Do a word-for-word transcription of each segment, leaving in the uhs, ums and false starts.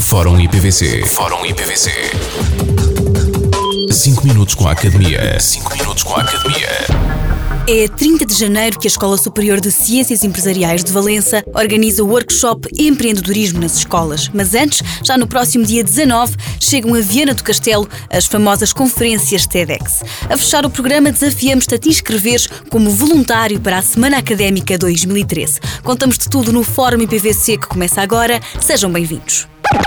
Fórum I P V C. Fórum I P V C. cinco minutos com a Academia. cinco minutos com a Academia. É trinta de janeiro que a Escola Superior de Ciências Empresariais de Valença organiza o workshop Empreendedorismo nas Escolas. Mas antes, já no próximo dia dezanove, chegam a Viana do Castelo as famosas conferências TEDx. A fechar o programa, desafiamos-te a te inscreveres como voluntário para a Semana Académica dois mil e treze. Contamos de tudo no Fórum I P V C que começa agora. Sejam bem-vindos.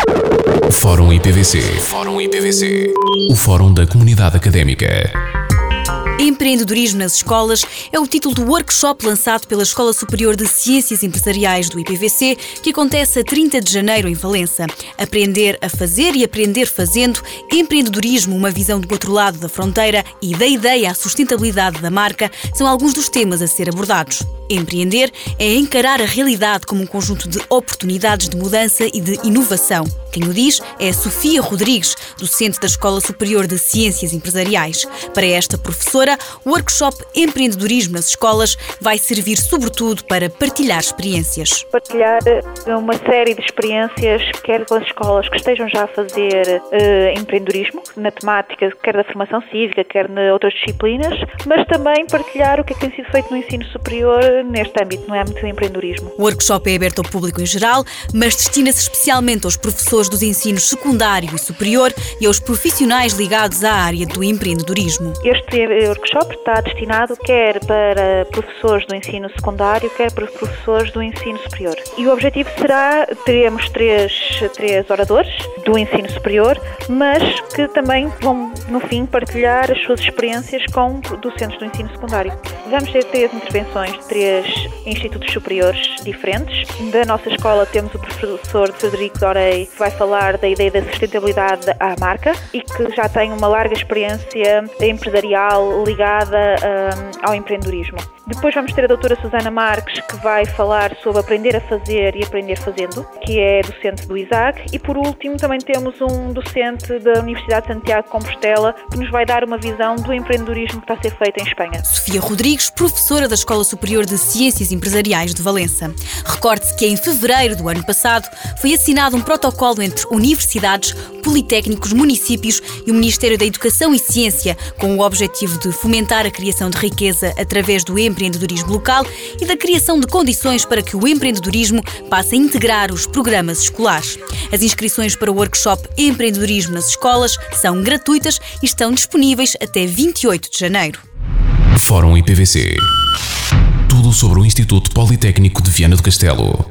Fórum I P V C. Fórum I P V C. O Fórum da Comunidade Académica. Empreendedorismo nas Escolas é o título do workshop lançado pela Escola Superior de Ciências Empresariais do I P V C, que acontece a trinta de janeiro em Valença. Aprender a fazer e aprender fazendo, empreendedorismo, uma visão do outro lado da fronteira e da ideia à sustentabilidade da marca são alguns dos temas a ser abordados. Empreender é encarar a realidade como um conjunto de oportunidades de mudança e de inovação. Quem o diz é a Sofia Rodrigues, docente da Escola Superior de Ciências Empresariais. Para esta professora, o workshop Empreendedorismo nas Escolas vai servir sobretudo para partilhar experiências. Partilhar uma série de experiências, quer com as escolas que estejam já a fazer uh, empreendedorismo, na temática, quer da formação cívica, quer em outras disciplinas, mas também partilhar o que é que tem sido feito no ensino superior neste âmbito, no âmbito do empreendedorismo. O workshop é aberto ao público em geral, mas destina-se especialmente aos professores dos ensinos secundário e superior e aos profissionais ligados à área do empreendedorismo. Este workshop está destinado quer para professores do ensino secundário, quer para professores do ensino superior. E o objetivo será, teremos três, três oradores do ensino superior, mas que também vão, no fim, partilhar as suas experiências com docentes do ensino secundário. Vamos ter três intervenções de três institutos superiores diferentes. Da nossa escola temos o professor Frederico Dorei, que vai falar da ideia da sustentabilidade à marca e que já tem uma larga experiência empresarial ligada um, ao empreendedorismo. Depois vamos ter a doutora Susana Marques, que vai falar sobre aprender a fazer e aprender fazendo, que é docente do ISAC. E por último também temos um docente da Universidade de Santiago de Compostela, que nos vai dar uma visão do empreendedorismo que está a ser feito em Espanha. Sofia Rodrigues, professora da Escola Superior de Ciências Empresariais de Valença. Recorde-se que em fevereiro do ano passado foi assinado um protocolo entre universidades, politécnicos, municípios e o Ministério da Educação e Ciência, com o objetivo de fomentar a criação de riqueza através do empreendedorismo local e da criação de condições para que o empreendedorismo passe a integrar os programas escolares. As inscrições para o workshop Empreendedorismo nas Escolas são gratuitas e estão disponíveis até vinte e oito de janeiro. Fórum I P V C. Tudo sobre o Instituto Politécnico de Viana do Castelo.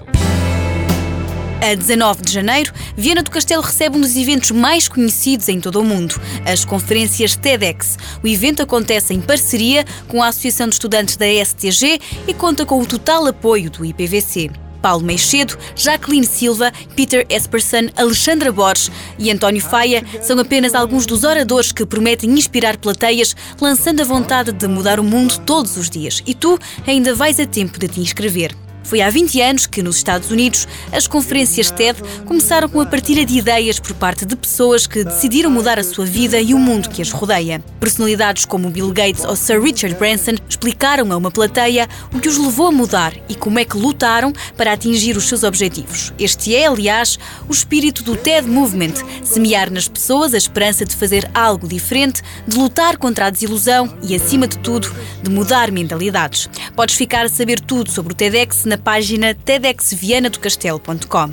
A dezanove de janeiro, Viana do Castelo recebe um dos eventos mais conhecidos em todo o mundo, as conferências TEDx. O evento acontece em parceria com a Associação de Estudantes da S T G e conta com o total apoio do I P V C. Paulo Meixedo, Jacqueline Silva, Peter Esperson, Alexandra Borges e António Faia são apenas alguns dos oradores que prometem inspirar plateias, lançando a vontade de mudar o mundo todos os dias. E tu ainda vais a tempo de te inscrever. Foi há vinte anos que, nos Estados Unidos, as conferências TED começaram com a partilha de ideias por parte de pessoas que decidiram mudar a sua vida e o mundo que as rodeia. Personalidades como Bill Gates ou Sir Richard Branson explicaram a uma plateia o que os levou a mudar e como é que lutaram para atingir os seus objetivos. Este é, aliás, o espírito do TED Movement, semear nas pessoas a esperança de fazer algo diferente, de lutar contra a desilusão e, acima de tudo, de mudar mentalidades. Podes ficar a saber tudo sobre o TEDx na página TEDx viana do castelo ponto com.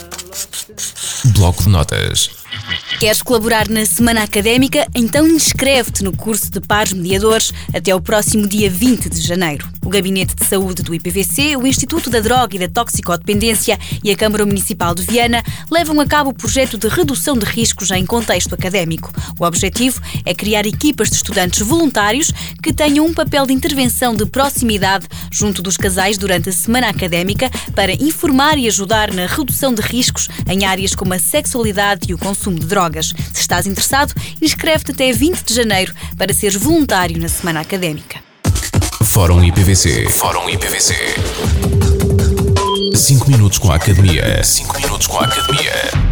Bloco de notas. Queres colaborar na Semana Académica? Então inscreve-te no curso de Pares Mediadores até ao próximo dia vinte de janeiro. O Gabinete de Saúde do I P V C, o Instituto da Droga e da Toxicodependência e a Câmara Municipal de Viana levam a cabo o projeto de redução de riscos em contexto académico. O objetivo é criar equipas de estudantes voluntários que tenham um papel de intervenção de proximidade junto dos casais durante a Semana Académica para informar e ajudar na redução de riscos em áreas como a sexualidade e o consumo de drogas. Se estás interessado, inscreve-te até vinte de janeiro para seres voluntário na Semana Académica. Fórum I P V C. Fórum I P V C. cinco minutos com a Academia. cinco minutos com a Academia.